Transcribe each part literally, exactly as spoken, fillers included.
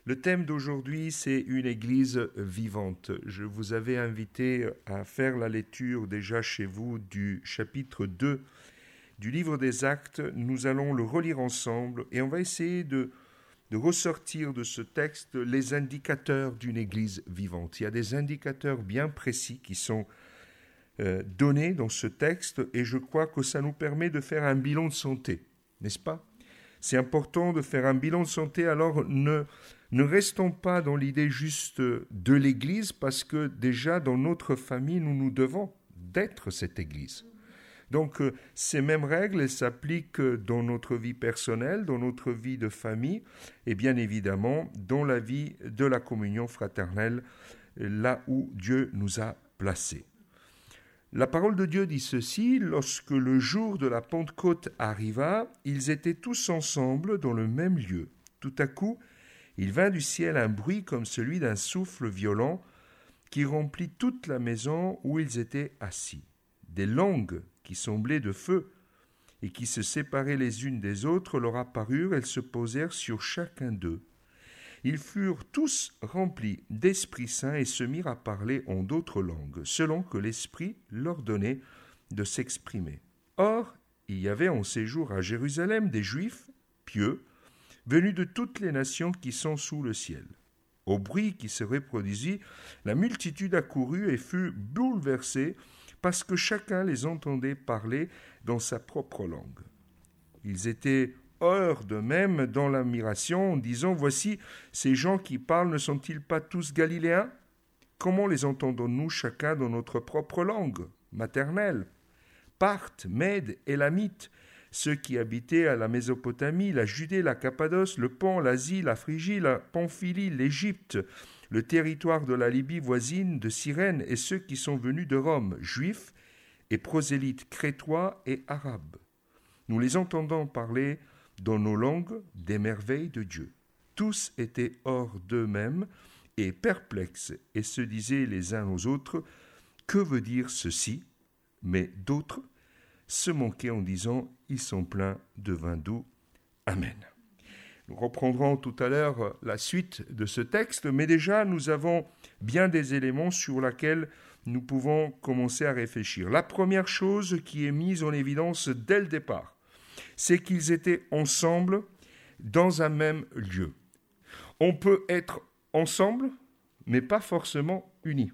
Le thème d'aujourd'hui, c'est une église vivante. Je vous avais invité à faire la lecture déjà chez vous du chapitre deux du livre des Actes. Nous allons le relire ensemble et on va essayer de, de ressortir de ce texte les indicateurs d'une église vivante. Il y a des indicateurs bien précis qui sont euh, donnés dans ce texte et je crois que ça nous permet de faire un bilan de santé, n'est-ce pas ? C'est important de faire un bilan de santé, alors ne... Ne restons pas dans l'idée juste de l'Église, parce que déjà dans notre famille, nous nous devons d'être cette Église. Donc ces mêmes règles s'appliquent dans notre vie personnelle, dans notre vie de famille, et bien évidemment dans la vie de la communion fraternelle, là où Dieu nous a placés. La parole de Dieu dit ceci: lorsque le jour de la Pentecôte arriva, ils étaient tous ensemble dans le même lieu. Tout à coup, il vint du ciel un bruit comme celui d'un souffle violent qui remplit toute la maison où ils étaient assis. Des langues qui semblaient de feu et qui se séparaient les unes des autres leur apparurent, elles se posèrent sur chacun d'eux. Ils furent tous remplis d'Esprit Saint et se mirent à parler en d'autres langues, selon que l'Esprit leur donnait de s'exprimer. Or, il y avait en séjour à Jérusalem des Juifs pieux, venus de toutes les nations qui sont sous le ciel. Au bruit qui se reproduisit, la multitude accourut et fut bouleversée parce que chacun les entendait parler dans sa propre langue. Ils étaient hors d'eux-mêmes dans l'admiration en disant « Voici, ces gens qui parlent ne sont-ils pas tous galiléens ? Comment les entendons-nous chacun dans notre propre langue maternelle ? Parthes, Mèdes, Élamites, ceux qui habitaient à la Mésopotamie, la Judée, la Cappadoce, le Pont, l'Asie, la Phrygie, la Pamphylie, l'Égypte, le territoire de la Libye voisine de Cyrène, et ceux qui sont venus de Rome, juifs et prosélytes crétois et arabes. Nous les entendons parler dans nos langues des merveilles de Dieu. Tous étaient hors d'eux-mêmes et perplexes, et se disaient les uns aux autres « Que veut dire ceci ?» Mais d'autres se moquaient en disant « Ils sont pleins de vin doux. Amen. » Nous reprendrons tout à l'heure la suite de ce texte, mais déjà nous avons bien des éléments sur lesquels nous pouvons commencer à réfléchir. La première chose qui est mise en évidence dès le départ, c'est qu'ils étaient ensemble dans un même lieu. On peut être ensemble, mais pas forcément unis.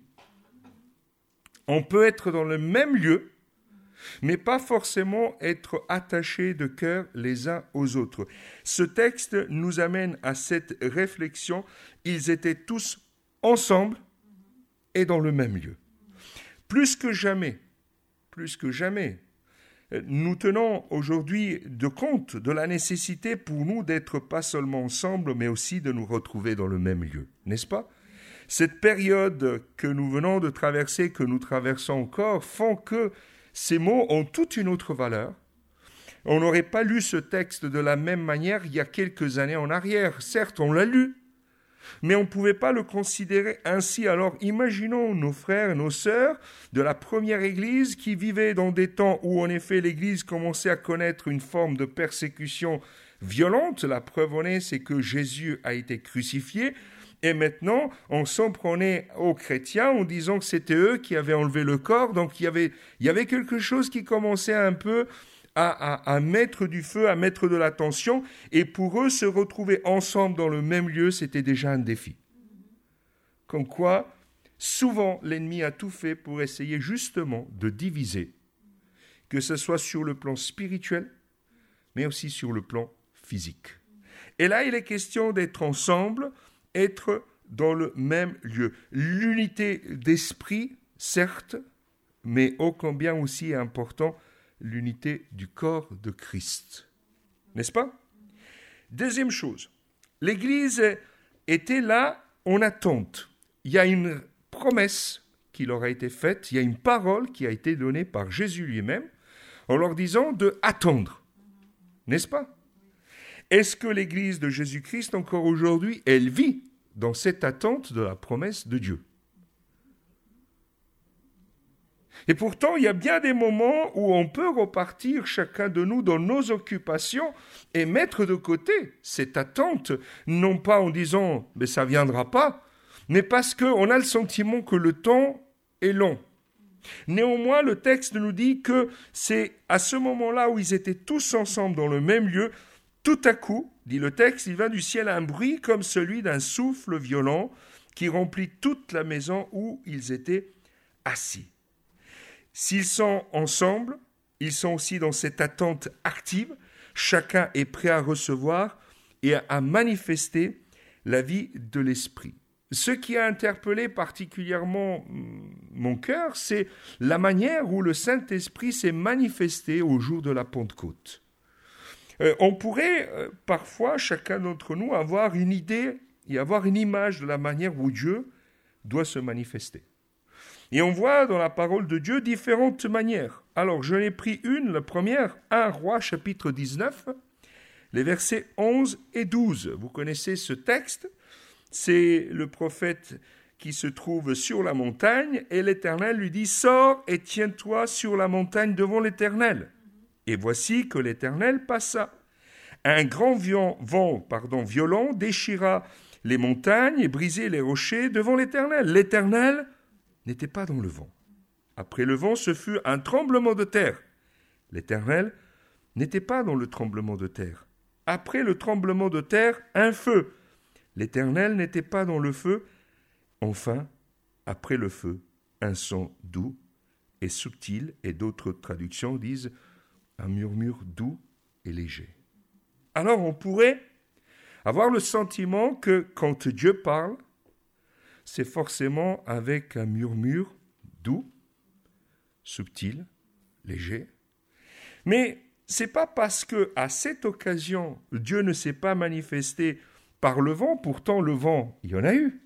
On peut être dans le même lieu, mais pas forcément être attachés de cœur les uns aux autres. Ce texte nous amène à cette réflexion. Ils étaient tous ensemble et dans le même lieu. Plus que jamais, plus que jamais, nous tenons aujourd'hui de compte de la nécessité pour nous d'être pas seulement ensemble, mais aussi de nous retrouver dans le même lieu, n'est-ce pas ? Cette période que nous venons de traverser, que nous traversons encore, font que ces mots ont toute une autre valeur. On n'aurait pas lu ce texte de la même manière il y a quelques années en arrière. Certes, on l'a lu, mais on ne pouvait pas le considérer ainsi. Alors imaginons nos frères et nos sœurs de la première Église qui vivaient dans des temps où en effet l'Église commençait à connaître une forme de persécution violente. La preuve en est, c'est que Jésus a été crucifié. Et maintenant, on s'en prenait aux chrétiens en disant que c'était eux qui avaient enlevé le corps. Donc il y avait, il y avait quelque chose qui commençait un peu à, à, à mettre du feu, à mettre de la tension. Et pour eux, se retrouver ensemble dans le même lieu, c'était déjà un défi. Comme quoi, souvent, l'ennemi a tout fait pour essayer justement de diviser, que ce soit sur le plan spirituel, mais aussi sur le plan physique. Et là, il est question d'être ensemble, être dans le même lieu. L'unité d'esprit, certes, mais ô combien aussi important, l'unité du corps de Christ. N'est-ce pas ? Deuxième chose, l'Église était là en attente. Il y a une promesse qui leur a été faite, il y a une parole qui a été donnée par Jésus lui-même, en leur disant de attendre. N'est-ce pas ? Est-ce que l'Église de Jésus-Christ, encore aujourd'hui, elle vit dans cette attente de la promesse de Dieu ? Et pourtant, il y a bien des moments où on peut repartir chacun de nous dans nos occupations et mettre de côté cette attente, non pas en disant « mais ça ne viendra pas », mais parce qu'on a le sentiment que le temps est long. Néanmoins, le texte nous dit que c'est à ce moment-là où ils étaient tous ensemble dans le même lieu, tout à coup, dit le texte, il vint du ciel un bruit comme celui d'un souffle violent qui remplit toute la maison où ils étaient assis. S'ils sont ensemble, ils sont aussi dans cette attente active. Chacun est prêt à recevoir et à manifester la vie de l'esprit. Ce qui a interpellé particulièrement mon cœur, c'est la manière où le Saint-Esprit s'est manifesté au jour de la Pentecôte. Euh, on pourrait euh, parfois, chacun d'entre nous, avoir une idée et avoir une image de la manière où Dieu doit se manifester. Et on voit dans la parole de Dieu différentes manières. Alors, je n'ai pris une, la première, un Roi, chapitre dix-neuf, les versets onze et douze. Vous connaissez ce texte, c'est le prophète qui se trouve sur la montagne, et l'Éternel lui dit « Sors et tiens-toi sur la montagne devant l'Éternel. » Et voici que l'Éternel passa. Un grand vent pardon, violent déchira les montagnes et brisait les rochers devant l'Éternel. L'Éternel n'était pas dans le vent. Après le vent, ce fut un tremblement de terre. L'Éternel n'était pas dans le tremblement de terre. Après le tremblement de terre, un feu. L'Éternel n'était pas dans le feu. Enfin, après le feu, un son doux et subtil, et d'autres traductions disent un murmure doux et léger. Alors on pourrait avoir le sentiment que quand Dieu parle, c'est forcément avec un murmure doux, subtil, léger. Mais ce n'est pas parce qu'à cette occasion, Dieu ne s'est pas manifesté par le vent, pourtant le vent, il y en a eu.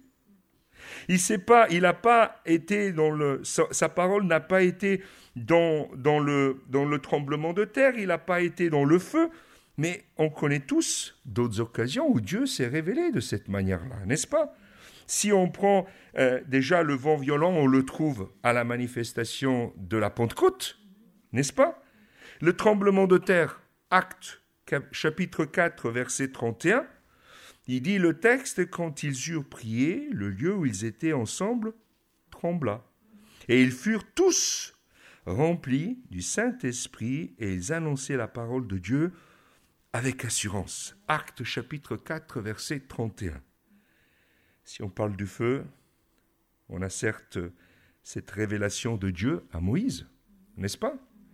Il n'a pas, il n'a pas été dans le, sa, sa parole n'a pas été dans, dans, le, dans le tremblement de terre, il n'a pas été dans le feu, mais on connaît tous d'autres occasions où Dieu s'est révélé de cette manière-là, n'est-ce pas ? Si on prend euh, déjà le vent violent, on le trouve à la manifestation de la Pentecôte, n'est-ce pas ? Le tremblement de terre, Actes chapitre quatre, verset trente et un, il dit le texte, quand ils eurent prié, le lieu où ils étaient ensemble trembla. Et ils furent tous remplis du Saint-Esprit et ils annonçaient la parole de Dieu avec assurance. Actes chapitre quatre, verset trente et un. Si on parle du feu, on a certes cette révélation de Dieu à Moïse, n'est-ce pas ?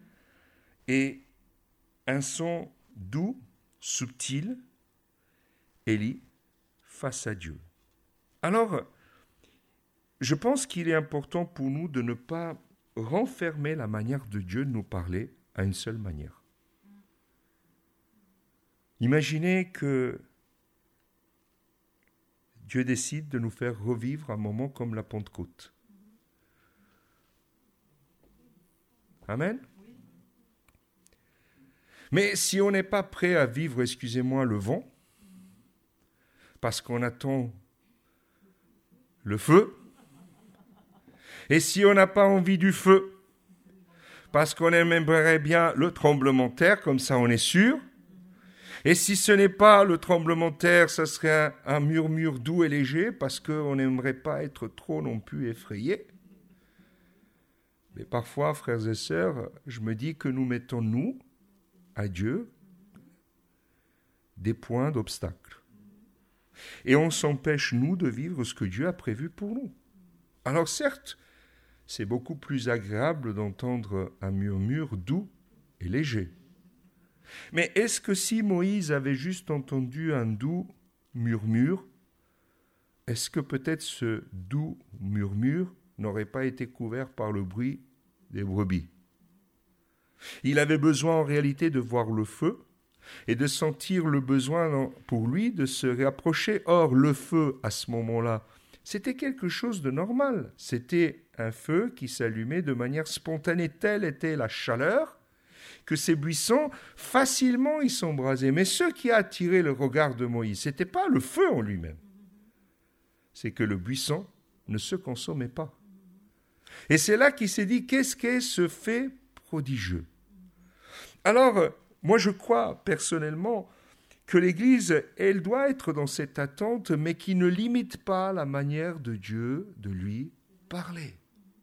Et un son doux, subtil, Élie face à Dieu. Alors, je pense qu'il est important pour nous de ne pas renfermer la manière de Dieu de nous parler à une seule manière. Imaginez que Dieu décide de nous faire revivre un moment comme la Pentecôte. Amen ? Mais si on n'est pas prêt à vivre, excusez-moi, le vent, parce qu'on attend le feu, et si on n'a pas envie du feu, parce qu'on aimerait bien le tremblement de terre, comme ça on est sûr, et si ce n'est pas le tremblement de terre, ça serait un, un murmure doux et léger, parce qu'on n'aimerait pas être trop non plus effrayé. Mais parfois, frères et sœurs, je me dis que nous mettons, nous, à Dieu, des points d'obstacle. Et on s'empêche, nous, de vivre ce que Dieu a prévu pour nous. Alors certes, c'est beaucoup plus agréable d'entendre un murmure doux et léger. Mais est-ce que si Moïse avait juste entendu un doux murmure, est-ce que peut-être ce doux murmure n'aurait pas été couvert par le bruit des brebis ? Il avait besoin en réalité de voir le feu et de sentir le besoin pour lui de se rapprocher. Or, le feu, à ce moment-là, c'était quelque chose de normal. C'était un feu qui s'allumait de manière spontanée. Telle était la chaleur que ces buissons, facilement, ils s'embrasaient. Mais ce qui a attiré le regard de Moïse, ce n'était pas le feu en lui-même. C'est que le buisson ne se consommait pas. Et c'est là qu'il s'est dit, qu'est-ce qu'est ce fait prodigieux? Alors, moi je crois personnellement que l'Église, elle doit être dans cette attente, mais qui ne limite pas la manière de Dieu de lui parler.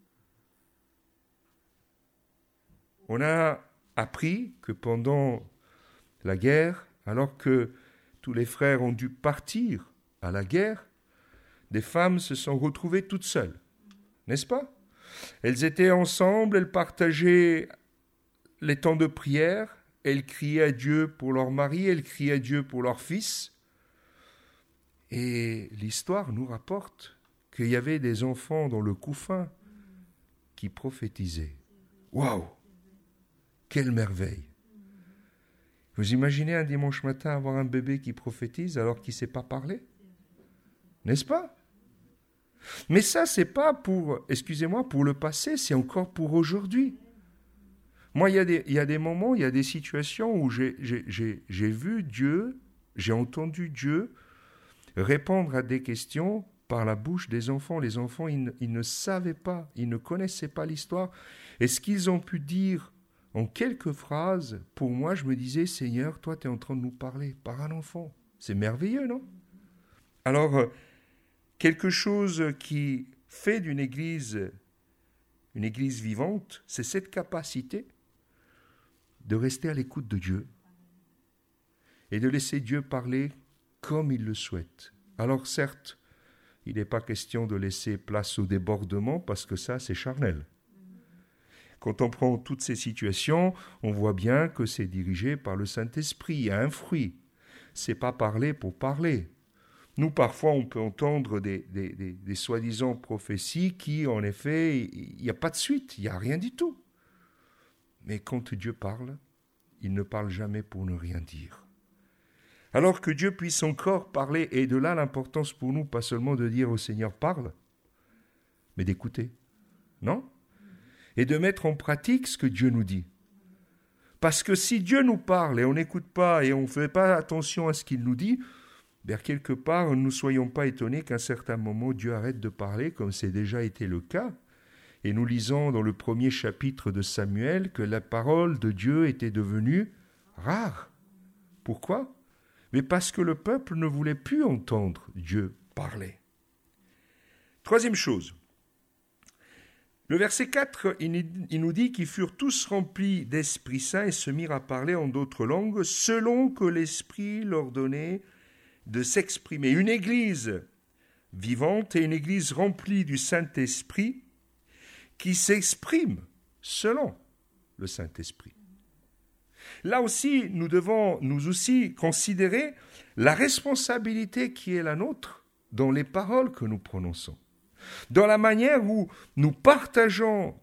On a appris que pendant la guerre, alors que tous les frères ont dû partir à la guerre, des femmes se sont retrouvées toutes seules, n'est-ce pas? Elles étaient ensemble, elles partageaient les temps de prière, elles criaient à Dieu pour leur mari, elles criaient à Dieu pour leur fils. Et l'histoire nous rapporte qu'il y avait des enfants dans le couffin qui prophétisaient. Waouh! Quelle merveille! Vous imaginez un dimanche matin avoir un bébé qui prophétise alors qu'il ne sait pas parler? N'est-ce pas? Mais ça, c'est pas pour, excusez-moi, pour le passé, c'est encore pour aujourd'hui. Moi, il y a des, il y a des moments, il y a des situations où j'ai, j'ai, j'ai, j'ai vu Dieu, j'ai entendu Dieu répondre à des questions par la bouche des enfants. Les enfants, ils ne, ils ne savaient pas, ils ne connaissaient pas l'histoire. Et ce qu'ils ont pu dire en quelques phrases, pour moi, je me disais, Seigneur, toi, tu es en train de nous parler par un enfant. C'est merveilleux, non? Alors, quelque chose qui fait d'une église une église vivante, c'est cette capacité de rester à l'écoute de Dieu et de laisser Dieu parler comme il le souhaite. Alors certes, il n'est pas question de laisser place au débordement parce que ça, c'est charnel. Quand on prend toutes ces situations, on voit bien que c'est dirigé par le Saint-Esprit, il y a un fruit. C'est pas parler pour parler. Nous, parfois, on peut entendre des, des, des, des soi-disant prophéties qui, en effet, il n'y a pas de suite, il n'y a rien du tout. Mais quand Dieu parle, il ne parle jamais pour ne rien dire. Alors que Dieu puisse encore parler, et de là l'importance pour nous, pas seulement de dire au Seigneur parle, mais d'écouter, non? Et de mettre en pratique ce que Dieu nous dit. Parce que si Dieu nous parle et on n'écoute pas et on ne fait pas attention à ce qu'il nous dit, bien quelque part, ne soyons pas étonnés qu'à un certain moment, Dieu arrête de parler, comme c'est déjà été le cas. Et nous lisons dans le premier chapitre de Samuel que la parole de Dieu était devenue rare. Pourquoi? Mais parce que le peuple ne voulait plus entendre Dieu parler. Troisième chose, le verset quatre, il nous dit qu'ils furent tous remplis d'Esprit Saint et se mirent à parler en d'autres langues, selon que l'Esprit leur donnait de s'exprimer. Une église vivante et une église remplie du Saint-Esprit qui s'exprime selon le Saint-Esprit. Là aussi, nous devons nous aussi considérer la responsabilité qui est la nôtre dans les paroles que nous prononçons, dans la manière où nous partageons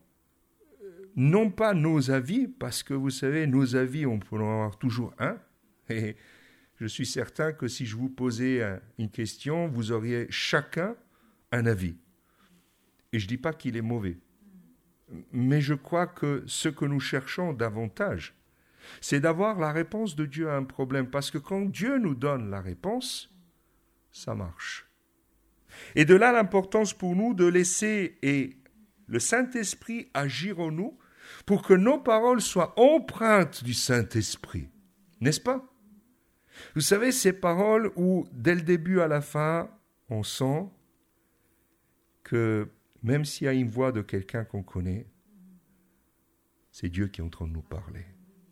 non pas nos avis, parce que vous savez, nos avis, on peut en avoir toujours un, et je suis certain que si je vous posais une question, vous auriez chacun un avis. Et je ne dis pas qu'il est mauvais, mais je crois que ce que nous cherchons davantage, c'est d'avoir la réponse de Dieu à un problème, parce que quand Dieu nous donne la réponse, ça marche. Et de là l'importance pour nous de laisser et le Saint-Esprit agir en nous pour que nos paroles soient empreintes du Saint-Esprit, n'est-ce pas? Vous savez, ces paroles où, dès le début à la fin, on sent que même s'il y a une voix de quelqu'un qu'on connaît, c'est Dieu qui est en train de nous parler.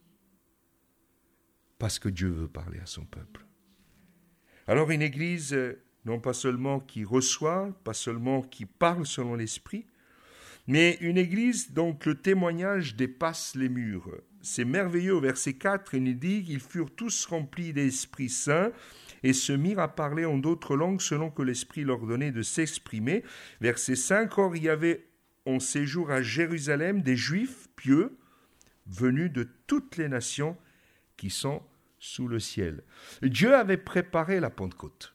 Parce que Dieu veut parler à son peuple. Alors une église, non pas seulement qui reçoit, pas seulement qui parle selon l'esprit, mais une église dont le témoignage dépasse les murs. C'est merveilleux, au verset quatre, il nous dit qu'ils furent tous remplis d'Esprit Saint et se mirent à parler en d'autres langues selon que l'Esprit leur donnait de s'exprimer. Verset cinq, or il y avait en séjour à Jérusalem des Juifs pieux venus de toutes les nations qui sont sous le ciel. Dieu avait préparé la Pentecôte.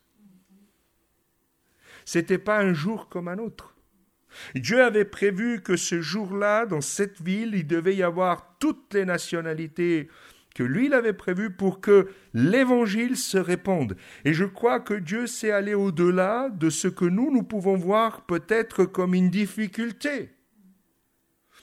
Ce n'était pas un jour comme un autre. Dieu avait prévu que ce jour-là, dans cette ville, il devait y avoir toutes les nationalités que lui il avait prévues pour que l'évangile se répande. Et je crois que Dieu s'est allé au-delà de ce que nous, nous pouvons voir peut-être comme une difficulté.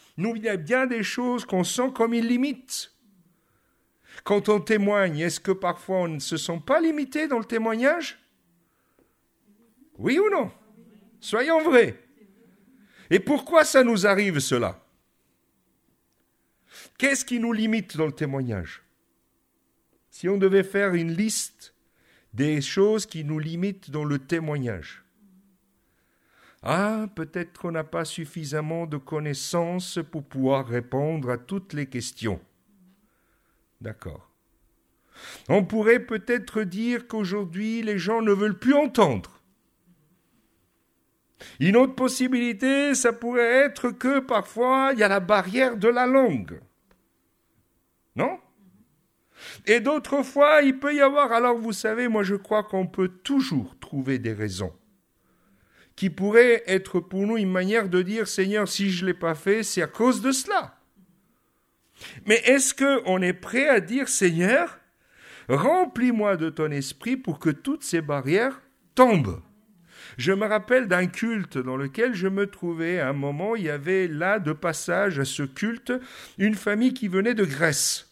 Nous, il y a bien des choses qu'on sent comme une limite. Quand on témoigne, est-ce que parfois on ne se sent pas limité dans le témoignage? Oui ou non? Soyons vrais. Et pourquoi ça nous arrive cela? Qu'est-ce qui nous limite dans le témoignage? Si on devait faire une liste des choses qui nous limitent dans le témoignage. Ah, peut-être qu'on n'a pas suffisamment de connaissances pour pouvoir répondre à toutes les questions. D'accord. On pourrait peut-être dire qu'aujourd'hui, les gens ne veulent plus entendre. Une autre possibilité, ça pourrait être que parfois, il y a la barrière de la langue. Non? Et d'autres fois, il peut y avoir, alors vous savez, moi je crois qu'on peut toujours trouver des raisons qui pourraient être pour nous une manière de dire, Seigneur, si je ne l'ai pas fait, c'est à cause de cela. Mais est-ce qu'on est prêt à dire, Seigneur, remplis-moi de ton esprit pour que toutes ces barrières tombent? Je me rappelle d'un culte dans lequel je me trouvais. À un moment, il y avait là, de passage à ce culte, une famille qui venait de Grèce.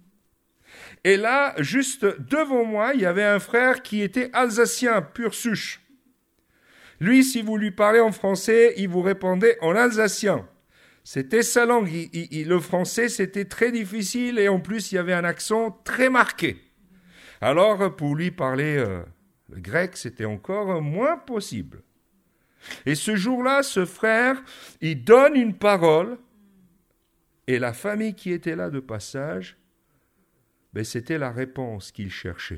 Et là, juste devant moi, il y avait un frère qui était alsacien, pur souche. Lui, si vous lui parlez en français, il vous répondait en alsacien. C'était sa langue. Il, il, le français, c'était très difficile et en plus, il y avait un accent très marqué. Alors, pour lui parler euh, le grec, c'était encore moins possible. Et ce jour-là, ce frère, il donne une parole et la famille qui était là de passage, ben, c'était la réponse qu'ils cherchaient.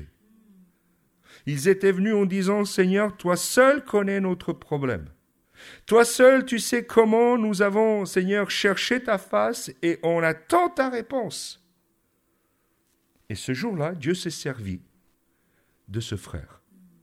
Ils étaient venus en disant, Seigneur, toi seul connais notre problème. Toi seul, tu sais comment nous avons, Seigneur, cherché ta face et on attend ta réponse. Et ce jour-là, Dieu s'est servi de ce frère.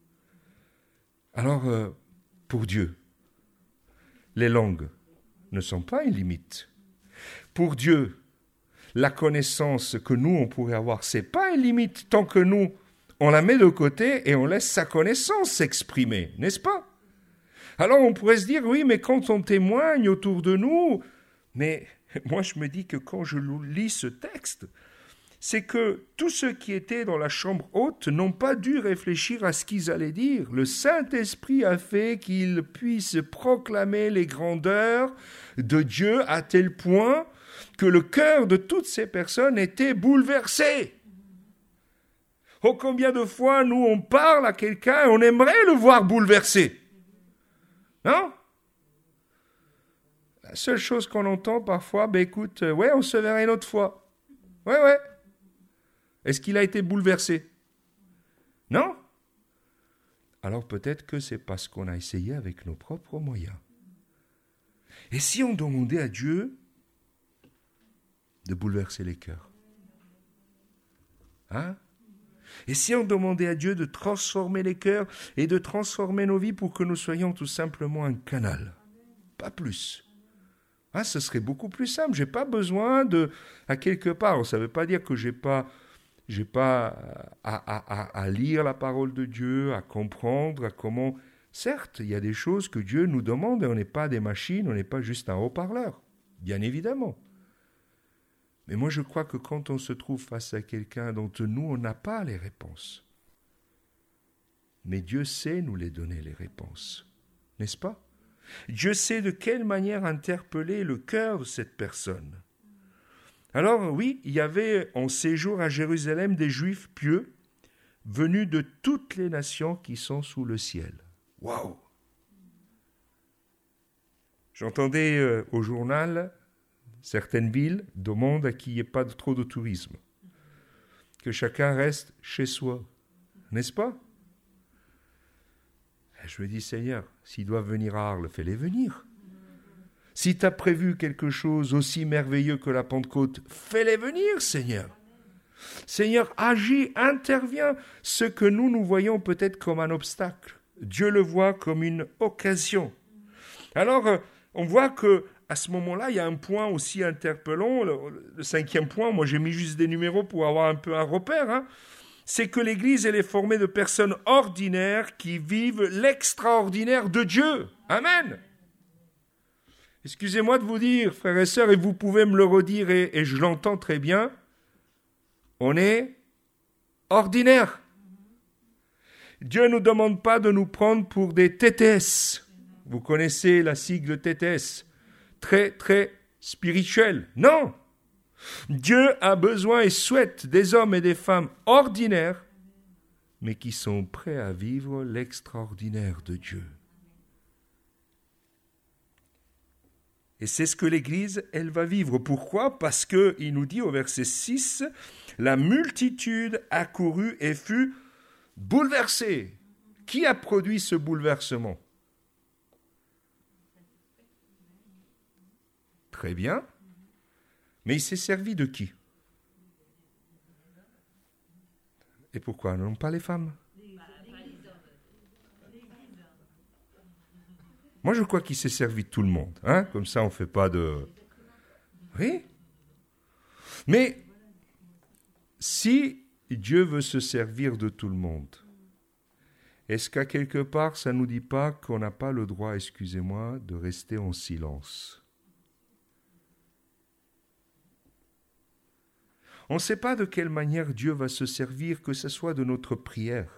Alors, euh, pour Dieu, les langues ne sont pas une limite. Pour Dieu, la connaissance que nous, on pourrait avoir, ce n'est pas une limite tant que nous, on la met de côté et on laisse sa connaissance s'exprimer, n'est-ce pas? Alors on pourrait se dire, oui, mais quand on témoigne autour de nous, mais moi je me dis que quand je lis ce texte, c'est que tous ceux qui étaient dans la chambre haute n'ont pas dû réfléchir à ce qu'ils allaient dire. Le Saint-Esprit a fait qu'ils puissent proclamer les grandeurs de Dieu à tel point que le cœur de toutes ces personnes était bouleversé. Oh, combien de fois, nous, on parle à quelqu'un et on aimerait le voir bouleversé. Non? La seule chose qu'on entend parfois, ben écoute, euh, ouais, on se verra une autre fois. Ouais, ouais. Est-ce qu'il a été bouleversé? Non? Alors peut-être que c'est parce qu'on a essayé avec nos propres moyens. Et si on demandait à Dieu de bouleverser les cœurs? Hein? Et si on demandait à Dieu de transformer les cœurs et de transformer nos vies pour que nous soyons tout simplement un canal, pas plus. Ah, ce serait beaucoup plus simple. Je n'ai pas besoin de, à quelque part, ça ne veut pas dire que je n'ai pas, j'ai pas à, à, à, à lire la parole de Dieu, à comprendre, à comment... Certes, il y a des choses que Dieu nous demande et on n'est pas des machines, on n'est pas juste un haut-parleur, bien évidemment. Mais moi, je crois que quand on se trouve face à quelqu'un dont nous, on n'a pas les réponses. Mais Dieu sait nous les donner, les réponses. N'est-ce pas? Dieu sait de quelle manière interpeller le cœur de cette personne. Alors, oui, il y avait en séjour à Jérusalem des Juifs pieux venus de toutes les nations qui sont sous le ciel. Waouh! J'entendais euh, au journal... certaines villes demandent à qu'il n'y ait pas de, trop de tourisme, que chacun reste chez soi, n'est-ce pas? Et je me dis, Seigneur, s'ils doivent venir à Arles, fais-les venir. Si tu as prévu quelque chose aussi merveilleux que la Pentecôte, fais-les venir, Seigneur. Seigneur, agis, interviens. Ce que nous, nous voyons peut-être comme un obstacle, Dieu le voit comme une occasion. Alors, on voit que à ce moment-là, il y a un point aussi interpellant, le, le cinquième point, moi j'ai mis juste des numéros pour avoir un peu un repère, hein, c'est que l'Église, elle est formée de personnes ordinaires qui vivent l'extraordinaire de Dieu. Amen. Excusez-moi de vous dire, frères et sœurs, et vous pouvez me le redire, et, et je l'entends très bien, on est ordinaire. Dieu ne nous demande pas de nous prendre pour des T T S. Vous connaissez la sigle T T S. Très, très spirituel. Non. Dieu a besoin et souhaite des hommes et des femmes ordinaires, mais qui sont prêts à vivre l'extraordinaire de Dieu. Et c'est ce que l'Église, elle va vivre. Pourquoi ? Parce qu'il nous dit au verset six, « La multitude accourut et fut bouleversée. » Qui a produit ce bouleversement ? Très bien. Mais il s'est servi de qui ? Et pourquoi non pas les femmes ? Moi, je crois qu'il s'est servi de tout le monde. Hein ? Comme ça, on ne fait pas de... Oui. Mais si Dieu veut se servir de tout le monde, est-ce qu'à quelque part, ça ne nous dit pas qu'on n'a pas le droit, excusez-moi, de rester en silence ? On ne sait pas de quelle manière Dieu va se servir, que ce soit de notre prière.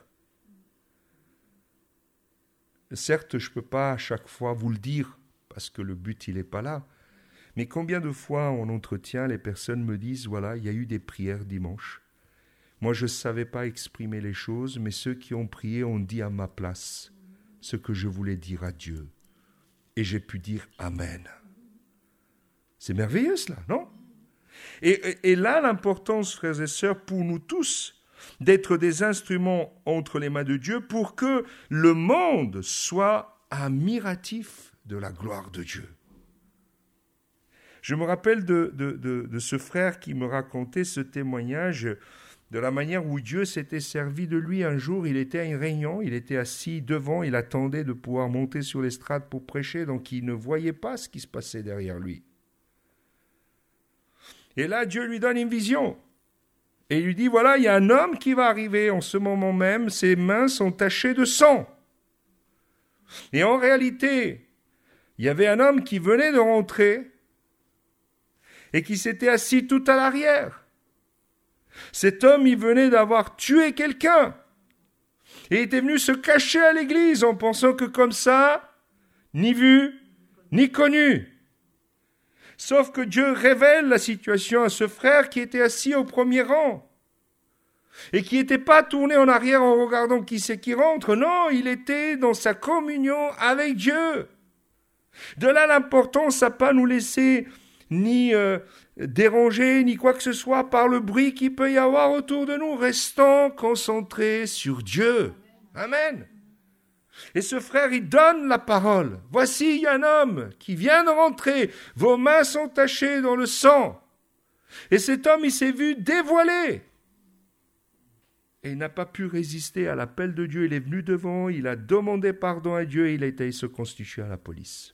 Certes, je ne peux pas à chaque fois vous le dire, parce que le but, il n'est pas là. Mais combien de fois en entretien, les personnes me disent, voilà, il y a eu des prières dimanche. Moi, je ne savais pas exprimer les choses, mais ceux qui ont prié ont dit à ma place ce que je voulais dire à Dieu. Et j'ai pu dire Amen. C'est merveilleux cela, non ? Et, et, et là, l'importance, frères et sœurs, pour nous tous, d'être des instruments entre les mains de Dieu pour que le monde soit admiratif de la gloire de Dieu. Je me rappelle de, de, de, de ce frère qui me racontait ce témoignage de la manière où Dieu s'était servi de lui. Un jour, il était à une réunion, il était assis devant, il attendait de pouvoir monter sur l'estrade pour prêcher, donc il ne voyait pas ce qui se passait derrière lui. Et là, Dieu lui donne une vision. Et il lui dit, voilà, il y a un homme qui va arriver en ce moment même, ses mains sont tachées de sang. Et en réalité, il y avait un homme qui venait de rentrer et qui s'était assis tout à l'arrière. Cet homme, il venait d'avoir tué quelqu'un. Et il était venu se cacher à l'église en pensant que comme ça, ni vu, ni connu. Sauf que Dieu révèle la situation à ce frère qui était assis au premier rang et qui n'était pas tourné en arrière en regardant qui c'est qui rentre. Non, il était dans sa communion avec Dieu. De là l'importance à ne pas nous laisser ni euh, déranger, ni quoi que ce soit par le bruit qu'il peut y avoir autour de nous. Restons concentrés sur Dieu. Amen. Et ce frère, il donne la parole. Voici, il y a un homme qui vient de rentrer. Vos mains sont tachées dans le sang. Et cet homme, il s'est vu dévoilé. Et il n'a pas pu résister à l'appel de Dieu. Il est venu devant, il a demandé pardon à Dieu et il a été se constituer à la police.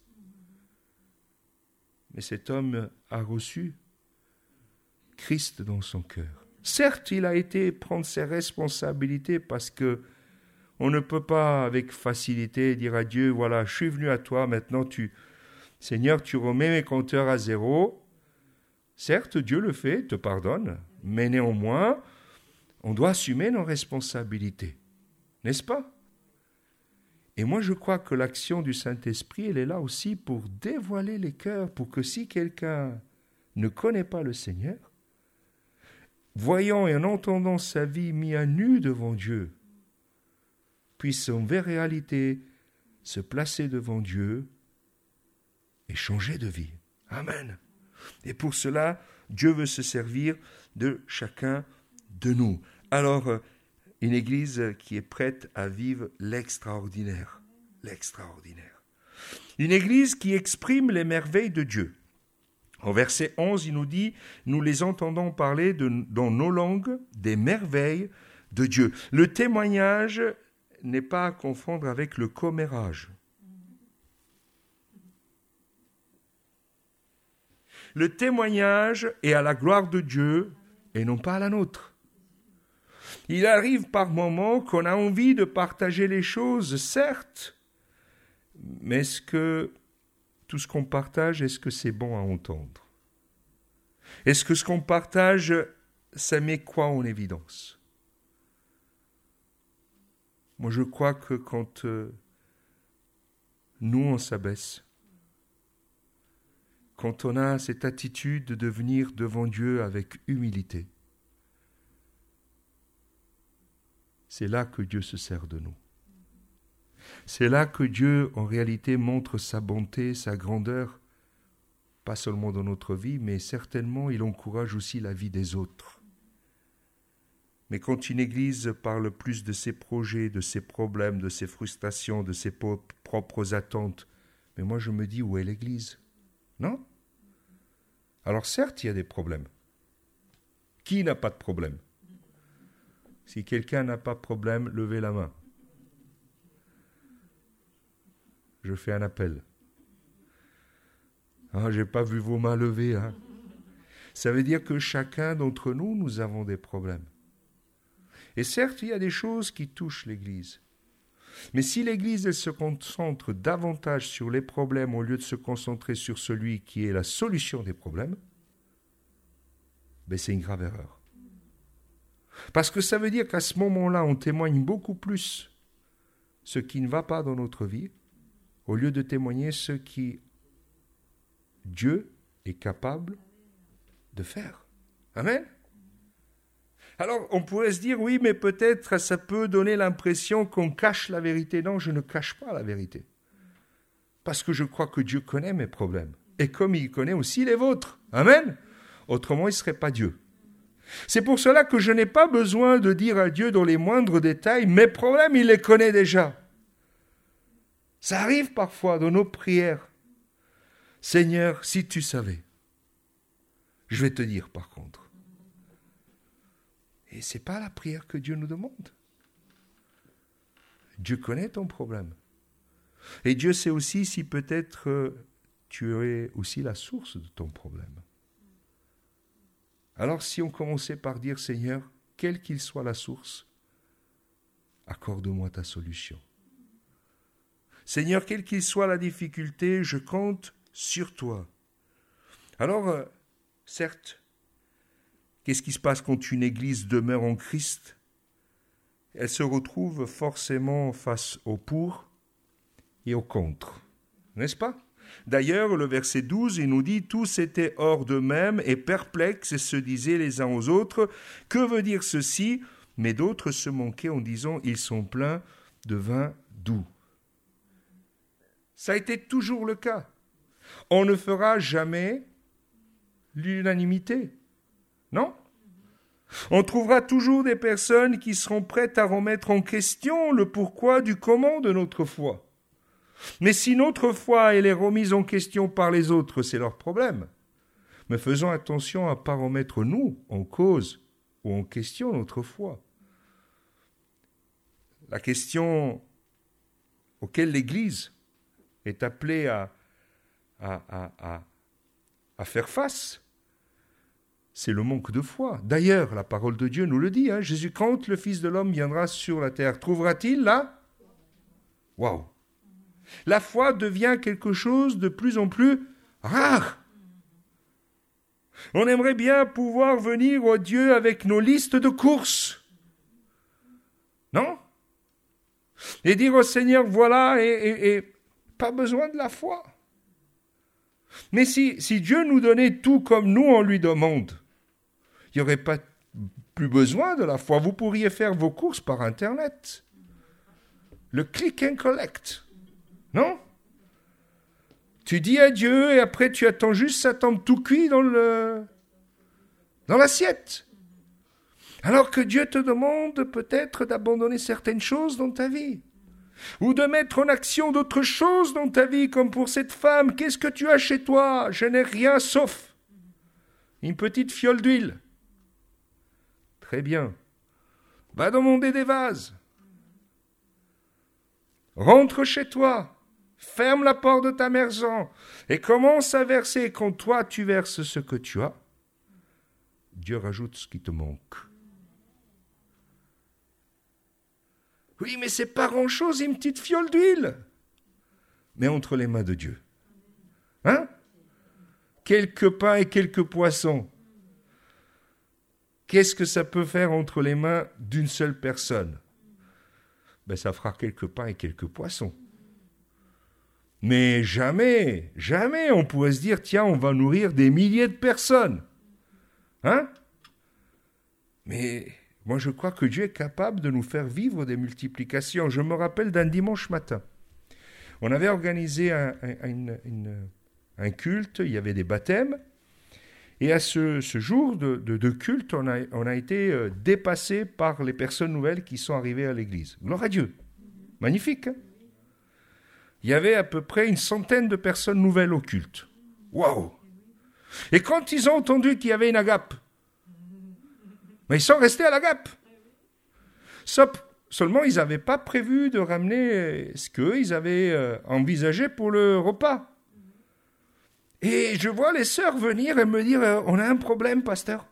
Mais cet homme a reçu Christ dans son cœur. Certes, il a été prendre ses responsabilités parce que on ne peut pas avec facilité dire à Dieu, voilà, je suis venu à toi, maintenant tu, Seigneur, tu remets mes compteurs à zéro. Certes, Dieu le fait, te pardonne, mais néanmoins, on doit assumer nos responsabilités, n'est-ce pas ? Et moi, je crois que l'action du Saint-Esprit, elle est là aussi pour dévoiler les cœurs, pour que si quelqu'un ne connaît pas le Seigneur, voyant et en entendant sa vie mise à nu devant Dieu, puisse en vraie réalité se placer devant Dieu et changer de vie. Amen. Et pour cela, Dieu veut se servir de chacun de nous. Alors, une Église qui est prête à vivre l'extraordinaire. L'extraordinaire. Une Église qui exprime les merveilles de Dieu. En verset onze, il nous dit, nous les entendons parler de, dans nos langues des merveilles de Dieu. Le témoignage n'est pas à confondre avec le commérage. Le témoignage est à la gloire de Dieu et non pas à la nôtre. Il arrive par moments qu'on a envie de partager les choses, certes, mais est-ce que tout ce qu'on partage, est-ce que c'est bon à entendre? Est-ce que ce qu'on partage, ça met quoi en évidence? Moi, je crois que quand euh, nous, on s'abaisse, quand on a cette attitude de venir devant Dieu avec humilité, c'est là que Dieu se sert de nous. C'est là que Dieu, en réalité, montre sa bonté, sa grandeur, pas seulement dans notre vie, mais certainement, il encourage aussi la vie des autres. Mais quand une Église parle plus de ses projets, de ses problèmes, de ses frustrations, de ses propres attentes, mais moi je me dis, où est l'Église? Non? Alors certes, il y a des problèmes. Qui n'a pas de problème? Si quelqu'un n'a pas de problème, levez la main. Je fais un appel. Ah, j'ai pas vu vos mains levées, hein. Ça veut dire que chacun d'entre nous, nous avons des problèmes. Et certes, il y a des choses qui touchent l'Église. Mais si l'Église elle se concentre davantage sur les problèmes au lieu de se concentrer sur celui qui est la solution des problèmes, ben c'est une grave erreur. Parce que ça veut dire qu'à ce moment-là, on témoigne beaucoup plus ce qui ne va pas dans notre vie, au lieu de témoigner ce qui Dieu est capable de faire. Amen. Alors, on pourrait se dire, oui, mais peut-être ça peut donner l'impression qu'on cache la vérité. Non, je ne cache pas la vérité. Parce que je crois que Dieu connaît mes problèmes. Et comme il connaît aussi les vôtres. Amen. Autrement, il ne serait pas Dieu. C'est pour cela que je n'ai pas besoin de dire à Dieu dans les moindres détails, mes problèmes, il les connaît déjà. Ça arrive parfois dans nos prières. Seigneur, si tu savais, je vais te dire par contre. Et ce n'est pas la prière que Dieu nous demande. Dieu connaît ton problème. Et Dieu sait aussi si peut-être euh, tu es aussi la source de ton problème. Alors si on commençait par dire, Seigneur, quelle qu'il soit la source, accorde-moi ta solution. Seigneur, quelle qu'il soit la difficulté, je compte sur toi. Alors, euh, certes, qu'est-ce qui se passe quand une Église demeure en Christ? Elle se retrouve forcément face au pour et au contre, n'est-ce pas? D'ailleurs, le verset douze, il nous dit « Tous étaient hors d'eux-mêmes et perplexes et se disaient les uns aux autres, que veut dire ceci ?» Mais d'autres se moquaient en disant « Ils sont pleins de vin doux. » Ça a été toujours le cas. On ne fera jamais l'unanimité. Non? On trouvera toujours des personnes qui seront prêtes à remettre en question le pourquoi du comment de notre foi. Mais si notre foi elle est remise en question par les autres, c'est leur problème. Mais faisons attention à ne pas remettre nous en cause ou en question notre foi. La question auquel l'Église est appelée à, à, à, à, à faire face, c'est le manque de foi. D'ailleurs, la parole de Dieu nous le dit, hein, Jésus, quand le Fils de l'homme viendra sur la terre, trouvera-t-il là? Waouh! La foi devient quelque chose de plus en plus rare. On aimerait bien pouvoir venir au Dieu avec nos listes de courses. Non? Et dire au Seigneur, voilà, et, et, et pas besoin de la foi. Mais si, si Dieu nous donnait tout comme nous on lui demande, il n'y aurait pas plus besoin de la foi. Vous pourriez faire vos courses par Internet. Le click and collect. Non? Tu dis à Dieu et après tu attends juste ça tombe tout cuit dans le dans l'assiette. Alors que Dieu te demande peut-être d'abandonner certaines choses dans ta vie. Ou de mettre en action d'autres choses dans ta vie, comme pour cette femme. Qu'est-ce que tu as chez toi? Je n'ai rien sauf une petite fiole d'huile. Très bien. Va demander des vases. Rentre chez toi. Ferme la porte de ta maison et commence à verser. Quand toi tu verses ce que tu as, Dieu rajoute ce qui te manque. Oui, mais c'est pas grand-chose, une petite fiole d'huile. Mais entre les mains de Dieu. Hein? Quelques pains et quelques poissons. Qu'est-ce que ça peut faire entre les mains d'une seule personne? Ben, ça fera quelques pains et quelques poissons. Mais jamais, jamais on pourrait se dire, tiens, on va nourrir des milliers de personnes. Hein? Mais moi, je crois que Dieu est capable de nous faire vivre des multiplications. Je me rappelle d'un dimanche matin. On avait organisé un, un, une, une, un culte, il y avait des baptêmes. Et à ce, ce jour de, de, de culte, on a, on a été euh, dépassé par les personnes nouvelles qui sont arrivées à l'église. Gloire à Dieu. Magnifique, hein? Il y avait à peu près une centaine de personnes nouvelles au culte. Waouh! Et quand ils ont entendu qu'il y avait une agape, mais ils sont restés à l'agape. Seulement, ils n'avaient pas prévu de ramener ce qu'ils avaient euh, envisagé pour le repas. Et je vois les sœurs venir et me dire, euh, on a un problème, pasteur.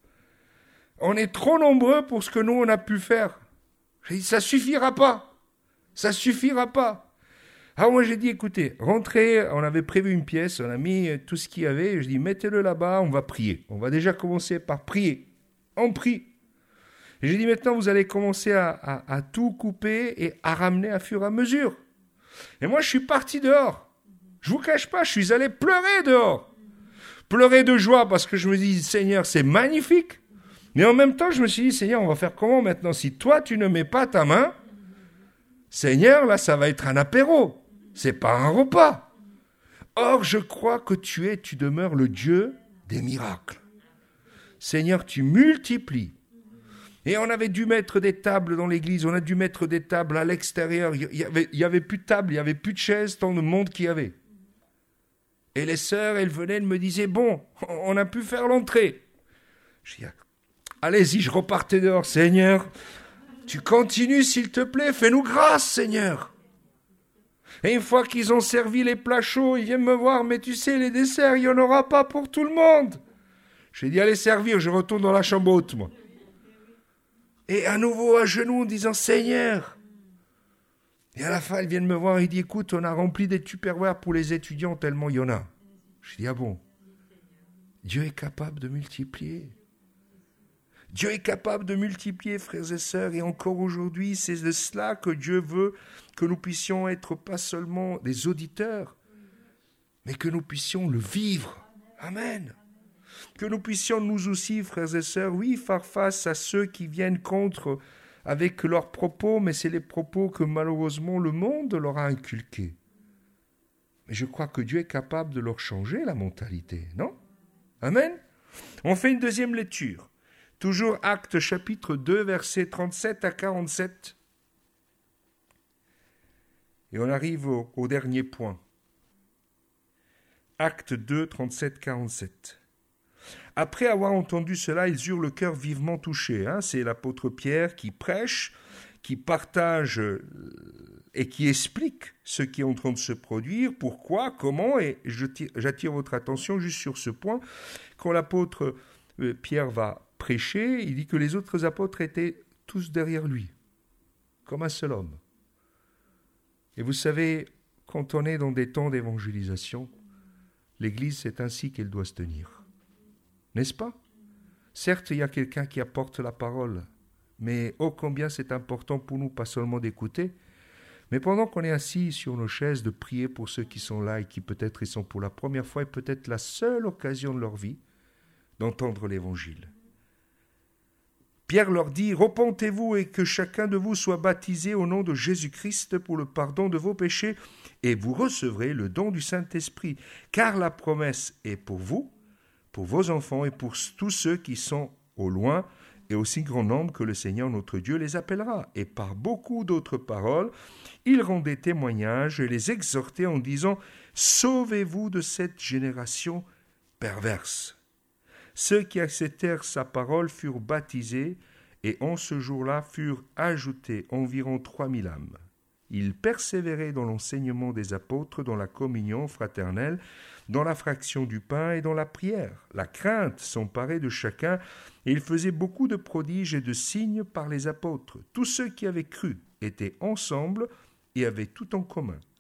On est trop nombreux pour ce que nous, on a pu faire. J'ai dit, ça suffira pas. Ça suffira pas. Alors moi, j'ai dit, écoutez, rentrez, on avait prévu une pièce, on a mis tout ce qu'il y avait, et je dis, mettez-le là-bas, on va prier. On va déjà commencer par prier. On prie. Et j'ai dit, maintenant, vous allez commencer à, à, à tout couper et à ramener à fur et à mesure. Et moi, je suis parti dehors. Je ne vous cache pas, je suis allé pleurer dehors. Pleurer de joie parce que je me dis, Seigneur, c'est magnifique. Mais en même temps, je me suis dit, Seigneur, on va faire comment maintenant? Si toi, tu ne mets pas ta main, Seigneur, là, ça va être un apéro. C'est pas un repas. Or, je crois que tu es, tu demeures le Dieu des miracles. Seigneur, tu multiplies. Et on avait dû mettre des tables dans l'église, on a dû mettre des tables à l'extérieur. Il y avait, il y avait plus de tables, il y avait plus de chaises, tant de monde qu'il y avait. Et les sœurs, elles venaient, elles me disaient, bon, on a pu faire l'entrée. Je dis, allez-y, je repartais dehors. Seigneur, tu continues, s'il te plaît, fais-nous grâce, Seigneur. Et une fois qu'ils ont servi les plats chauds, ils viennent me voir, mais tu sais, les desserts, il n'y en aura pas pour tout le monde. J'ai dit, allez servir, je retourne dans la chambre haute, moi. Et à nouveau à genoux en disant, Seigneur. Et à la fin, ils viennent me voir, ils disent, écoute, on a rempli des tupperwares pour les étudiants tellement il y en a. Je dis, ah bon? Dieu est capable de multiplier. Dieu est capable de multiplier, frères et sœurs, et encore aujourd'hui, c'est de cela que Dieu veut que nous puissions être pas seulement des auditeurs, mais que nous puissions le vivre. Amen. Que nous puissions nous aussi, frères et sœurs, oui, faire face à ceux qui viennent contre avec leurs propos, mais c'est les propos que malheureusement le monde leur a inculqués. Mais je crois que Dieu est capable de leur changer la mentalité, non? Amen. On fait une deuxième lecture. Toujours Actes chapitre deux, versets trente-sept à quarante-sept. Et on arrive au, au dernier point. Actes deux, trente-sept à quarante-sept. Après avoir entendu cela, ils eurent le cœur vivement touché. Hein. C'est l'apôtre Pierre qui prêche, qui partage et qui explique ce qui est en train de se produire, pourquoi, comment, et je tire, j'attire votre attention juste sur ce point. Quand l'apôtre Pierre va prêcher, il dit que les autres apôtres étaient tous derrière lui, comme un seul homme. Et vous savez, quand on est dans des temps d'évangélisation, l'Église, c'est ainsi qu'elle doit se tenir. N'est-ce pas? Certes, il y a quelqu'un qui apporte la parole, mais ô combien c'est important pour nous, pas seulement d'écouter, mais pendant qu'on est assis sur nos chaises, de prier pour ceux qui sont là et qui peut-être y sont pour la première fois et peut-être la seule occasion de leur vie d'entendre l'Évangile. Pierre leur dit, « Repentez-vous et que chacun de vous soit baptisé au nom de Jésus-Christ pour le pardon de vos péchés, et vous recevrez le don du Saint-Esprit, car la promesse est pour vous, pour vos enfants et pour tous ceux qui sont au loin, et aussi grand nombre que le Seigneur notre Dieu les appellera. » Et par beaucoup d'autres paroles, il rendait témoignage et les exhortait en disant, « Sauvez-vous de cette génération perverse. » Ceux qui acceptèrent sa parole furent baptisés, et en ce jour-là furent ajoutés environ trois mille âmes. Ils persévéraient dans l'enseignement des apôtres, dans la communion fraternelle, dans la fraction du pain et dans la prière. La crainte s'emparait de chacun, et il faisait beaucoup de prodiges et de signes par les apôtres. Tous ceux qui avaient cru étaient ensemble et avaient tout en commun.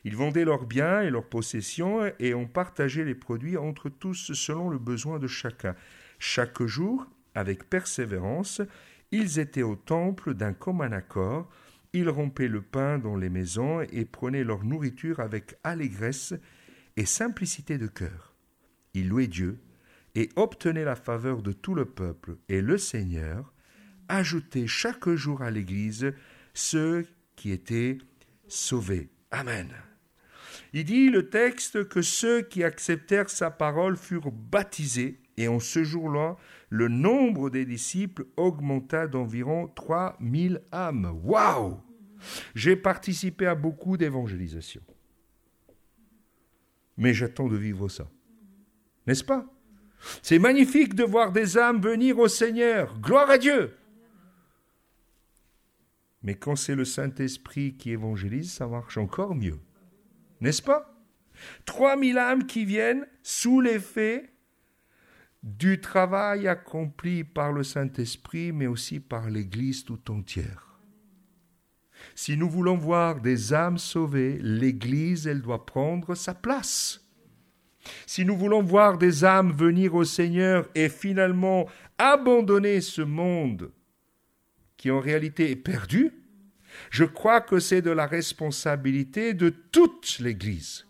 Ils vendaient leurs biens et leurs possessions et on partageait les produits entre tous selon le besoin de chacun. Chaque jour, avec persévérance, ils étaient au temple d'un commun accord. Ils rompaient le pain dans les maisons et prenaient leur nourriture avec allégresse et simplicité de cœur. Ils louaient Dieu et obtenaient la faveur de tout le peuple. Et le Seigneur ajoutait chaque jour à l'Église ceux qui étaient sauvés. Amen. Il dit le texte que ceux qui acceptèrent sa parole furent baptisés et en ce jour-là, le nombre des disciples augmenta d'environ trois mille âmes. Waouh! J'ai participé à beaucoup d'évangélisation. Mais j'attends de vivre ça. N'est-ce pas? C'est magnifique de voir des âmes venir au Seigneur. Gloire à Dieu! Mais quand c'est le Saint-Esprit qui évangélise, ça marche encore mieux. N'est-ce pas? trois mille âmes qui viennent sous l'effet du travail accompli par le Saint-Esprit, mais aussi par l'Église tout entière. Si nous voulons voir des âmes sauvées, l'Église, elle doit prendre sa place. Si nous voulons voir des âmes venir au Seigneur et finalement abandonner ce monde qui en réalité est perdu, je crois que c'est de la responsabilité de toute l'Église.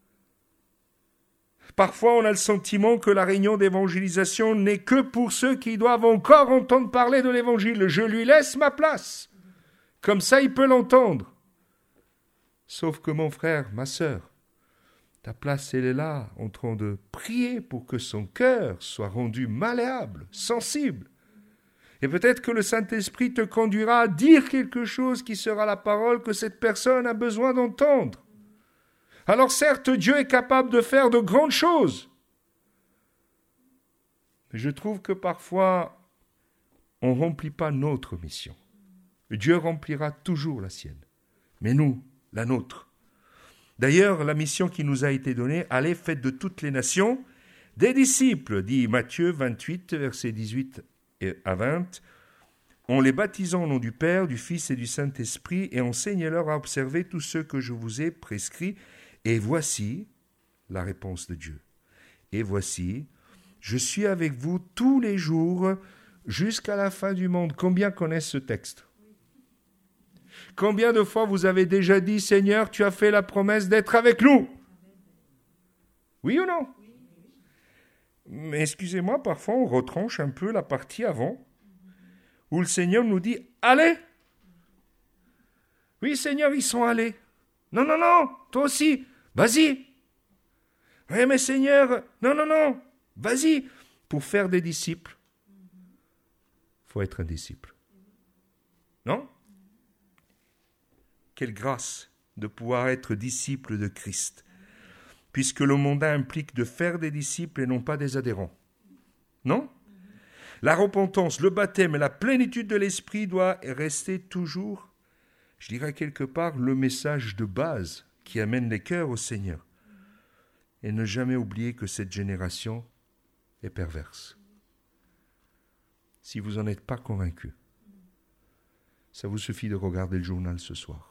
Parfois, on a le sentiment que la réunion d'évangélisation n'est que pour ceux qui doivent encore entendre parler de l'Évangile. Je lui laisse ma place. Comme ça, il peut l'entendre. Sauf que mon frère, ma sœur, ta place, elle est là, en train de prier pour que son cœur soit rendu malléable, sensible. Et peut-être que le Saint-Esprit te conduira à dire quelque chose qui sera la parole que cette personne a besoin d'entendre. Alors certes, Dieu est capable de faire de grandes choses. Mais je trouve que parfois, on ne remplit pas notre mission. Dieu remplira toujours la sienne. Mais nous, la nôtre. D'ailleurs, la mission qui nous a été donnée, allez, faites de toutes les nations des disciples, dit Matthieu vingt-huit, versets dix-huit à vingt. En les baptisant au nom du Père, du Fils et du Saint-Esprit, et enseignez-leur à observer tout ce que je vous ai prescrit. Et voici la réponse de Dieu. Et voici, je suis avec vous tous les jours jusqu'à la fin du monde. Combien connaissent ce texte? Combien de fois vous avez déjà dit, Seigneur, tu as fait la promesse d'être avec nous? Oui ou non? Mais excusez-moi, parfois on retranche un peu la partie avant, où le Seigneur nous dit, allez! Oui, Seigneur, ils sont allés. Non, non, non, toi aussi, vas-y. Oui, mais Seigneur, non, non, non, vas-y. Pour faire des disciples, il faut être un disciple. Non? Quelle grâce de pouvoir être disciple de Christ, puisque le mandat implique de faire des disciples et non pas des adhérents. Non? La repentance, le baptême et la plénitude de l'esprit doivent rester toujours, je dirais quelque part, le message de base qui amène les cœurs au Seigneur. Et ne jamais oublier que cette génération est perverse. Si vous n'en êtes pas convaincu, ça vous suffit de regarder le journal ce soir.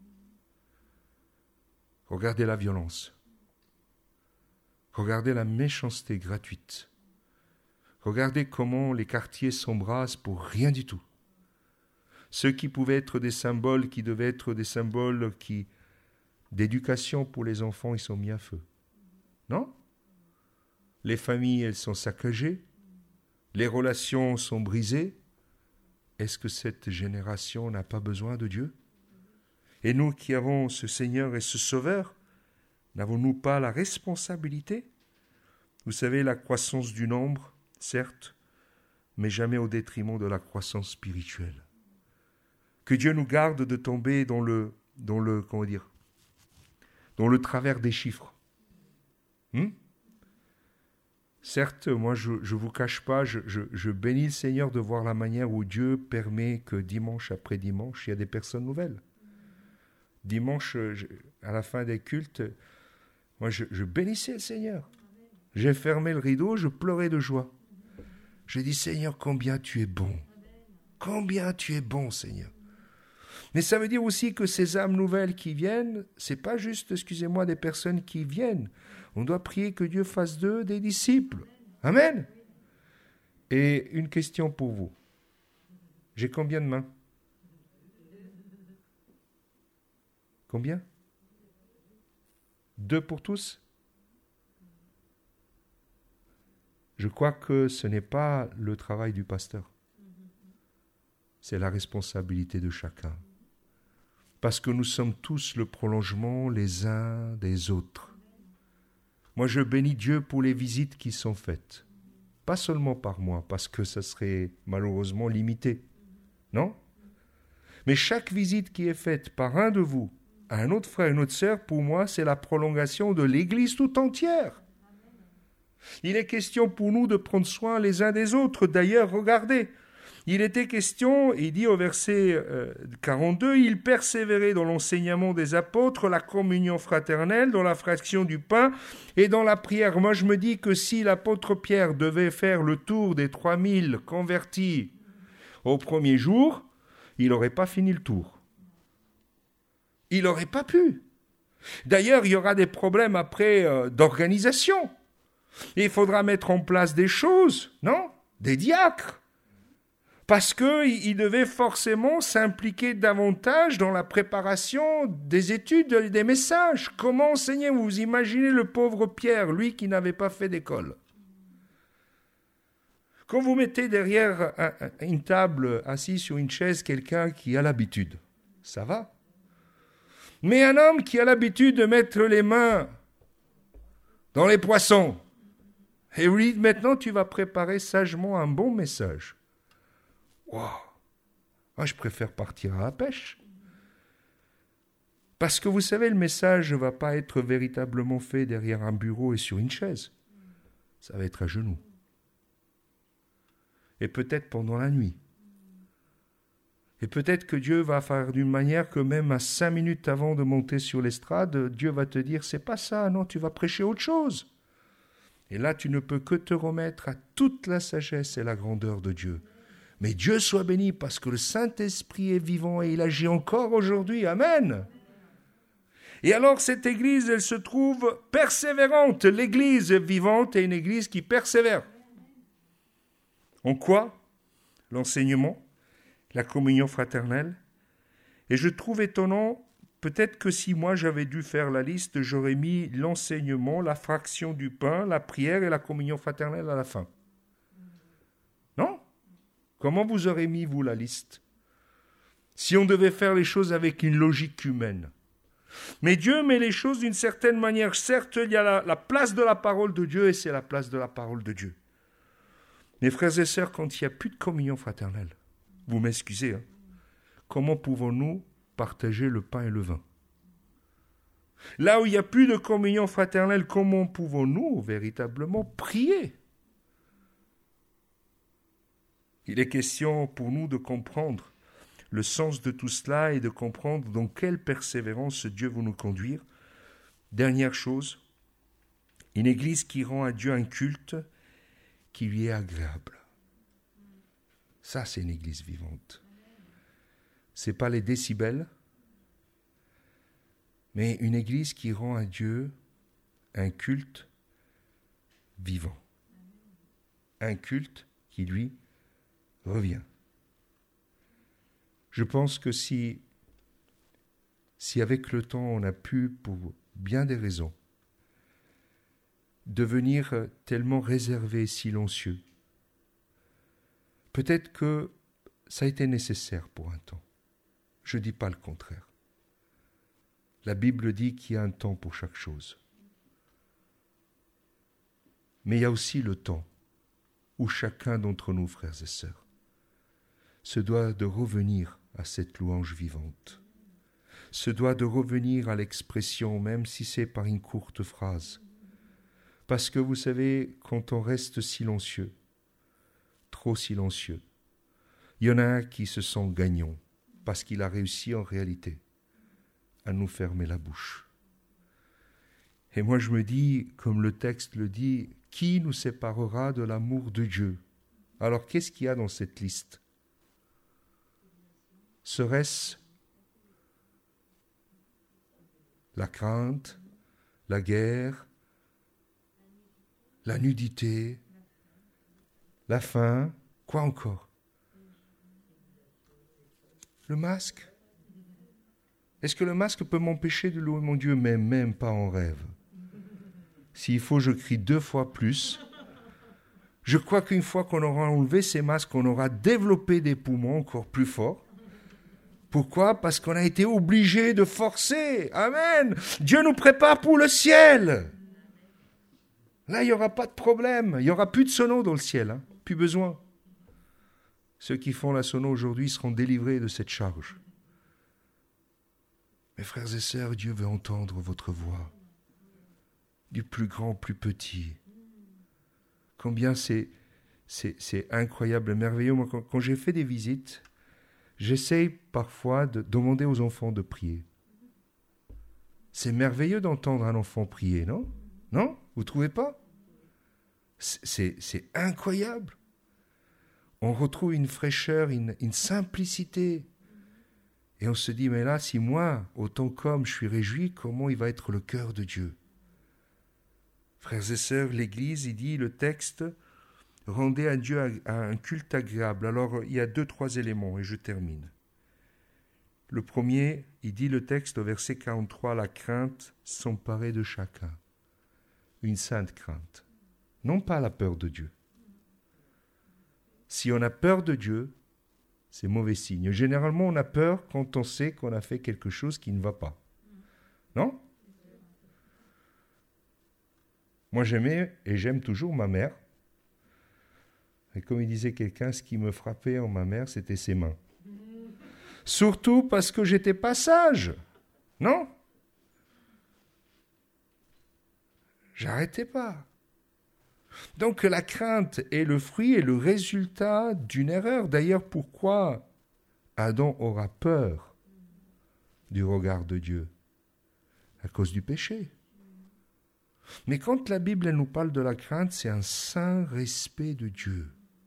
Regardez la violence. Regardez la méchanceté gratuite. Regardez comment les quartiers s'embrassent pour rien du tout. Ceux qui pouvaient être des symboles, qui devaient être des symboles qui, d'éducation pour les enfants, ils sont mis à feu. Non? Les familles, elles sont saccagées. Les relations sont brisées. Est-ce que cette génération n'a pas besoin de Dieu? Et nous qui avons ce Seigneur et ce Sauveur, n'avons-nous pas la responsabilité? Vous savez, la croissance du nombre, certes, mais jamais au détriment de la croissance spirituelle. Que Dieu nous garde de tomber dans le, dans le, comment dire, dans le travers des chiffres. Hmm? Certes, moi je ne vous cache pas, je, je, je bénis le Seigneur de voir la manière où Dieu permet que dimanche après dimanche, il y a des personnes nouvelles. Dimanche, je, à la fin des cultes, moi je, je bénissais le Seigneur. J'ai fermé le rideau, je pleurais de joie. J'ai dit, Seigneur, combien tu es bon. Combien tu es bon, Seigneur. Mais ça veut dire aussi que ces âmes nouvelles qui viennent, c'est pas juste, excusez-moi, des personnes qui viennent. On doit prier que Dieu fasse d'eux des disciples. Amen. Et une question pour vous. J'ai combien de mains? Combien? Deux pour tous? Je crois que ce n'est pas le travail du pasteur. C'est la responsabilité de chacun. Parce que nous sommes tous le prolongement les uns des autres. Moi, je bénis Dieu pour les visites qui sont faites. Pas seulement par moi, parce que ça serait malheureusement limité. Non? Mais chaque visite qui est faite par un de vous à un autre frère, une autre sœur, pour moi, c'est la prolongation de l'Église tout entière. Il est question pour nous de prendre soin les uns des autres. D'ailleurs, regardez, il était question, il dit au verset quarante-deux, « Il persévérait dans l'enseignement des apôtres, la communion fraternelle, dans la fraction du pain et dans la prière. » Moi, je me dis que si l'apôtre Pierre devait faire le tour des trois mille convertis au premier jour, il n'aurait pas fini le tour. Il n'aurait pas pu. D'ailleurs, il y aura des problèmes après euh, d'organisation. Il faudra mettre en place des choses, non? Des diacres. Parce qu'il devait forcément s'impliquer davantage dans la préparation des études, des messages. Comment enseigner? Vous imaginez le pauvre Pierre, lui qui n'avait pas fait d'école. Quand vous mettez derrière un, une table, assis sur une chaise, quelqu'un qui a l'habitude, ça va. Mais un homme qui a l'habitude de mettre les mains dans les poissons, et lui dit, maintenant tu vas préparer sagement un bon message. Waouh! Moi, je préfère partir à la pêche. Parce que vous savez, le message ne va pas être véritablement fait derrière un bureau et sur une chaise. Ça va être à genoux. Et peut-être pendant la nuit. Et peut-être que Dieu va faire d'une manière que même à cinq minutes avant de monter sur l'estrade, Dieu va te dire, c'est pas ça, non, tu vas prêcher autre chose. Et là, tu ne peux que te remettre à toute la sagesse et la grandeur de Dieu. Mais Dieu soit béni parce que le Saint-Esprit est vivant et il agit encore aujourd'hui. Amen. Et alors, cette Église, elle se trouve persévérante. L'Église vivante est une Église qui persévère. En quoi? L'enseignement, la communion fraternelle. Et je trouve étonnant, peut-être que si moi j'avais dû faire la liste, j'aurais mis l'enseignement, la fraction du pain, la prière et la communion fraternelle à la fin. Non? Comment vous aurez mis, vous, la liste? Si on devait faire les choses avec une logique humaine. Mais Dieu met les choses d'une certaine manière. Certes, il y a la, la place de la parole de Dieu et c'est la place de la parole de Dieu. Mes frères et sœurs, quand il n'y a plus de communion fraternelle, vous m'excusez, hein, comment pouvons-nous partager le pain et le vin? Là où il n'y a plus de communion fraternelle, comment pouvons-nous véritablement prier? Il est question pour nous de comprendre le sens de tout cela et de comprendre dans quelle persévérance Dieu veut nous conduire. Dernière chose, une église qui rend à Dieu un culte qui lui est agréable. Ça, c'est une église vivante. Ce n'est pas les décibels, mais une église qui rend à Dieu un culte vivant. Un culte qui lui revient. Je pense que si, si avec le temps on a pu, pour bien des raisons, devenir tellement réservé et silencieux, peut-être que ça a été nécessaire pour un temps. Je ne dis pas le contraire. La Bible dit qu'il y a un temps pour chaque chose. Mais il y a aussi le temps où chacun d'entre nous, frères et sœurs, se doit de revenir à cette louange vivante, se doit de revenir à l'expression, même si c'est par une courte phrase. Parce que vous savez, quand on reste silencieux, trop silencieux, il y en a un qui se sent gagnant, parce qu'il a réussi en réalité à nous fermer la bouche. Et moi je me dis, comme le texte le dit, qui nous séparera de l'amour de Dieu? Alors qu'est-ce qu'il y a dans cette liste? Serait-ce la crainte, la guerre, la nudité, la faim, quoi encore? Le masque. Est-ce que le masque peut m'empêcher de louer mon Dieu? Mais même pas en rêve. S'il faut, je crie deux fois plus. Je crois qu'une fois qu'on aura enlevé ces masques, on aura développé des poumons encore plus forts. Pourquoi? Parce qu'on a été obligé de forcer. Amen. Dieu nous prépare pour le ciel. Là, il n'y aura pas de problème. Il n'y aura plus de sono dans le ciel. Hein. Plus besoin. Ceux qui font la sono aujourd'hui seront délivrés de cette charge. Mes frères et sœurs, Dieu veut entendre votre voix. Du plus grand au plus petit. Combien c'est, c'est, c'est incroyable, merveilleux. Moi, quand, quand j'ai fait des visites, j'essaye parfois de demander aux enfants de prier. C'est merveilleux d'entendre un enfant prier, non? Non? Vous ne trouvez pas? c'est, c'est, c'est incroyable. On retrouve une fraîcheur, une, une simplicité. Et on se dit, mais là, si moi, autant qu'homme, je suis réjoui, comment il va être le cœur de Dieu? Frères et sœurs, l'Église, il dit, le texte, rendez à Dieu un culte agréable. Alors, il y a deux, trois éléments, et je termine. Le premier, il dit le texte au verset quarante-trois, la crainte s'emparer de chacun. Une sainte crainte. Non pas la peur de Dieu. Si on a peur de Dieu, c'est mauvais signe. Généralement, on a peur quand on sait qu'on a fait quelque chose qui ne va pas. Non? Moi, j'aimais et j'aime toujours ma mère. Et comme il disait quelqu'un, ce qui me frappait en ma mère, c'était ses mains. Surtout parce que j'étais pas sage. Non? J'arrêtais pas. Donc la crainte est le fruit et le résultat d'une erreur. D'ailleurs, pourquoi Adam aura peur du regard de Dieu? À cause du péché. Mais quand la Bible elle nous parle de la crainte, c'est un saint respect de Dieu.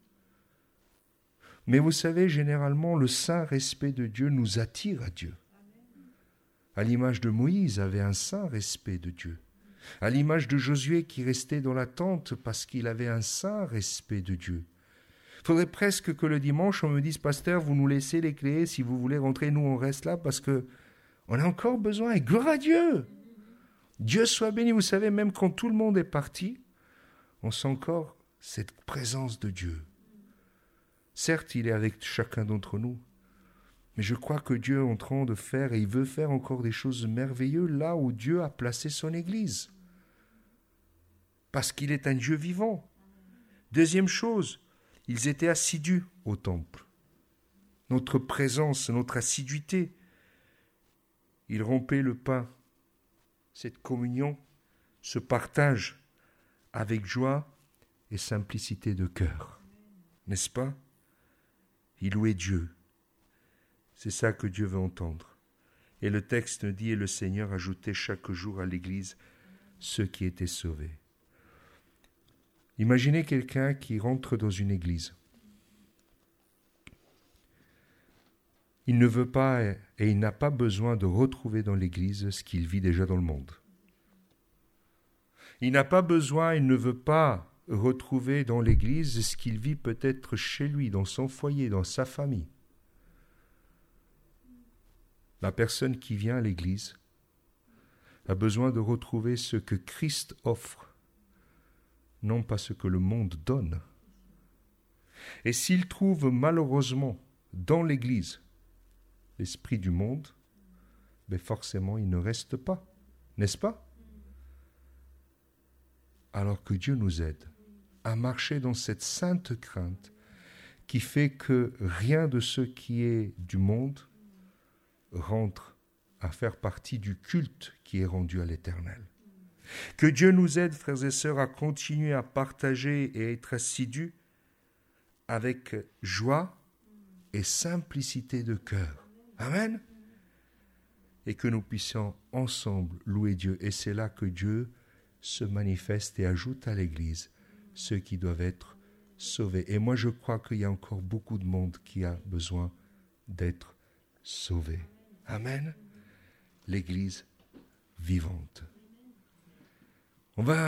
Mais vous savez, généralement, le saint respect de Dieu nous attire à Dieu. À l'image de Moïse, avait un saint respect de Dieu. À l'image de Josué qui restait dans la tente parce qu'il avait un saint respect de Dieu. Il faudrait presque que le dimanche, on me dise, pasteur, vous nous laissez les clés, si vous voulez rentrer, nous on reste là parce que on a encore besoin. Et gloire à Dieu! Dieu soit béni. Vous savez, même quand tout le monde est parti, on sent encore cette présence de Dieu. Certes, il est avec chacun d'entre nous, mais je crois que Dieu est en train de faire, et il veut faire encore des choses merveilleuses là où Dieu a placé son Église. Parce qu'il est un Dieu vivant. Deuxième chose, ils étaient assidus au temple. Notre présence, notre assiduité. Ils rompaient le pain. Cette communion, ce partage avec joie et simplicité de cœur. N'est-ce pas? Il louait Dieu. C'est ça que Dieu veut entendre. Et le texte dit, et le Seigneur ajoutait chaque jour à l'Église ceux qui étaient sauvés. Imaginez quelqu'un qui rentre dans une église. Il ne veut pas et il n'a pas besoin de retrouver dans l'église ce qu'il vit déjà dans le monde. Il n'a pas besoin, il ne veut pas retrouver dans l'église ce qu'il vit peut-être chez lui, dans son foyer, dans sa famille. La personne qui vient à l'église a besoin de retrouver ce que Christ offre, non pas ce que le monde donne. Et s'il trouve malheureusement dans l'église l'esprit du monde, ben forcément il ne reste pas, n'est-ce pas? Alors que Dieu nous aide à marcher dans cette sainte crainte qui fait que rien de ce qui est du monde rentre à faire partie du culte qui est rendu à l'Éternel. Que Dieu nous aide, frères et sœurs, à continuer à partager et à être assidus avec joie et simplicité de cœur. Amen. Et que nous puissions ensemble louer Dieu. Et c'est là que Dieu se manifeste et ajoute à l'Église ceux qui doivent être sauvés. Et moi, je crois qu'il y a encore beaucoup de monde qui a besoin d'être sauvé. Amen. L'Église vivante. On va